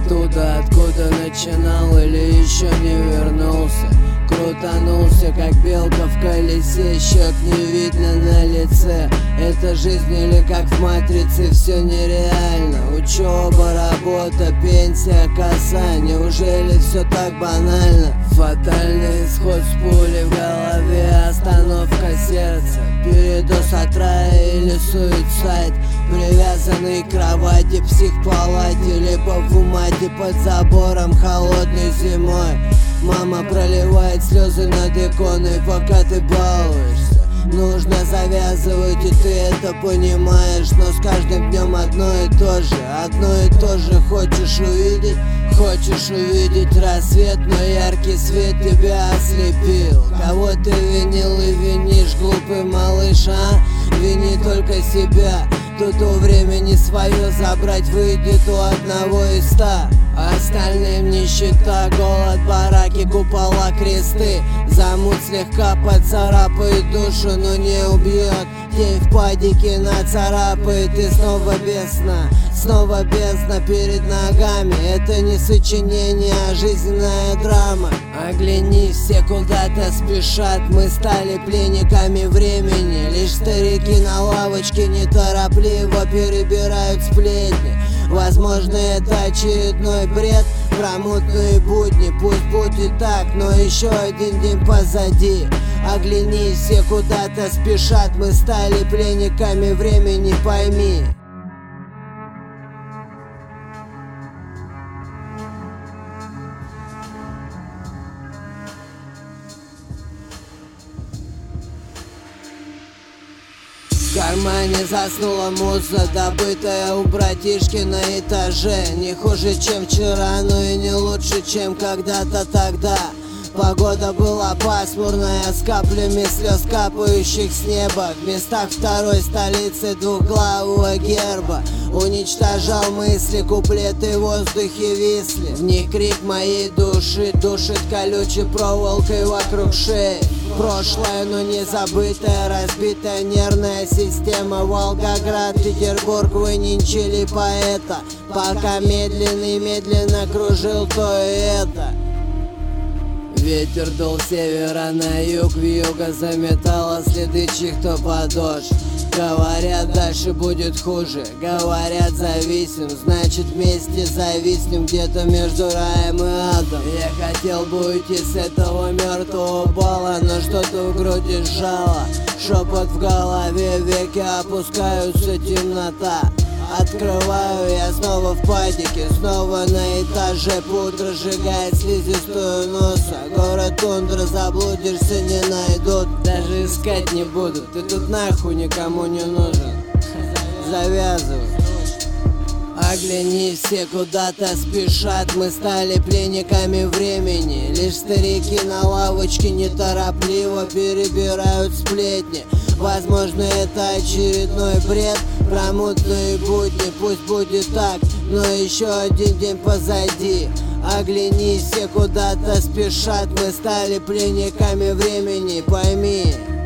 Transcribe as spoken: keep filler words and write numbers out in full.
оттуда, откуда начинал, или еще не вернулся. Крутанулся, как белка в колесе, щек не видно на лице. Это жизнь или как в матрице, все нереально. Учеба, работа, пенсия, коса, неужели все так банально? Фатальный исход с пулей в голове, остановка сердца, передоз от рая или суицид. Привязанный к кровати, психпалате, либо в умате под забором холодной зимой. Мама проливает слезы над иконой, пока ты балуешься. Нужно завязывать, и ты это понимаешь. Но с каждым днем одно и то же, одно и то же. Хочешь увидеть, хочешь увидеть рассвет, но яркий свет тебя ослепил. Кого ты винил и винишь, глупый малыш, а? Вини только себя. Тут у времени свое забрать выйдет у одного из ста. Остальным нищета, голод, бараки, купола, кресты. Замут слегка поцарапает душу, но не убьет. Тень в падике нацарапает, и снова бездна, снова бездна перед ногами. Это не сочинение, а жизненная драма. Оглянись, все куда-то спешат, мы стали пленниками времени. Лишь старики на лавочке неторопливо перебирают сплетни. Возможно, это очередной бред, про мутные будни. Пусть будет так, но еще один день позади. Оглянись, все куда-то спешат, мы стали пленниками времени, пойми. В кармане заснула муза, добытая у братишки на этаже. Не хуже, чем вчера, но и не лучше, чем когда-то тогда. Погода была пасмурная, с каплями слез, капающих с неба. В местах второй столицы двухглавого герба уничтожал мысли, куплеты в воздухе висли. В них крик моей души душит колючей проволокой вокруг шеи. Прошлое, но не забытая, разбитая нервная система. Волгоград, Петербург выненчили поэта, пока медленно медленно кружил то и это. Ветер дул с севера на юг, вьюга заметала следы чьих-то подошв. Говорят, дальше будет хуже, говорят, зависим, значит вместе зависнем где-то между раем и адом. Я хотел бы уйти с этого мертвого бала, но что-то в груди сжало. Шепот в голове, веки опускаются, темнота. Открываю я снова в падике, снова на этаже. Пудра сжигает слизистую носа. Город тундра, заблудишься, не найдут. Даже искать не будут, ты тут нахуй никому не нужен. Завязывай. Оглянись, все куда-то спешат, мы стали пленниками времени. Лишь старики на лавочке неторопливо перебирают сплетни. Возможно, это очередной бред, про мутные будни. Пусть будет так, но еще один день позади. Оглянись, все куда-то спешат, мы стали пленниками времени, пойми.